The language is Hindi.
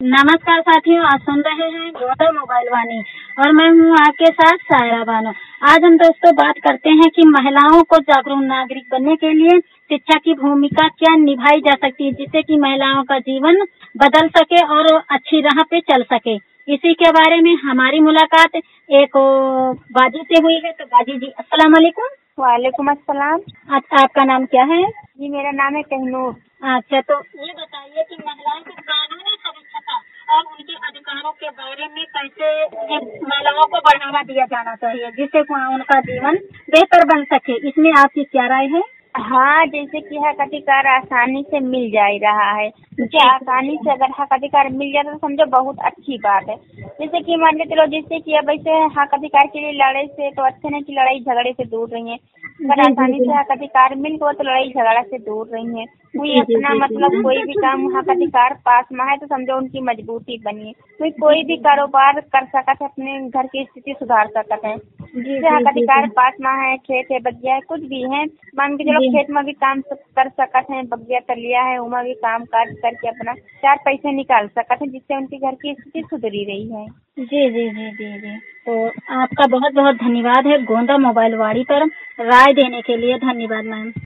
नमस्कार साथियों, आप सुन रहे हैं गोदा मोबाइल वाणी और मैं हूँ आपके साथ सायरा बानो। आज हम दोस्तों बात करते हैं कि महिलाओं को जागरूक नागरिक बनने के लिए शिक्षा की भूमिका क्या निभाई जा सकती है, जिससे कि महिलाओं का जीवन बदल सके और अच्छी राह पे चल सके। इसी के बारे में हमारी मुलाकात एक बाजी से हुई है। तो बाजी जी, अस्सलाम वालेकुम। वालेकुम अस्सलाम। अच्छा, आपका नाम क्या है? जी, मेरा नाम है कहनूर। अच्छा, तो ये बताइए कि महिलाओं को कानूनी सुरक्षा और उनके अधिकारों के बारे में कैसे ये महिलाओं को बढ़ावा दिया जाना चाहिए, जिससे उनका जीवन बेहतर बन सके। इसमें आपकी क्या राय है? हाँ, जैसे कि हक अधिकार आसानी से मिल जा रहा है। जैसे आसानी से अगर हक अधिकार मिल जाता तो समझो बहुत अच्छी बात है। जैसे कि मान के चलो, जैसे कि अब ऐसे हक अधिकार के लिए लड़ाई से तो अच्छे नहीं कि लड़ाई झगड़े से दूर रही है। अगर आसानी से हक अधिकार मिल गया तो लड़ाई झगड़ा से दूर रही है। कोई अपना मतलब कोई भी काम हक अधिकार पास में है तो समझो उनकी मजबूती बनी है। कोई भी कारोबार कर सकते है, अपने घर की स्थिति सुधार सकते हैं। जैसे हक अधिकार पास में है, खेत है, बगिया है, कुछ भी है, मान के चलो खेत में भी काम कर सकते हैं, बगिया तलिया है, उमा भी काम काज करके अपना 4 पैसे निकाल सकते हैं, जिससे उनके घर की स्थिति सुधरी रही है। जी जी जी जी जी। तो आपका बहुत बहुत धन्यवाद है गोंदा मोबाइल वाणी पर राय देने के लिए। धन्यवाद मैम।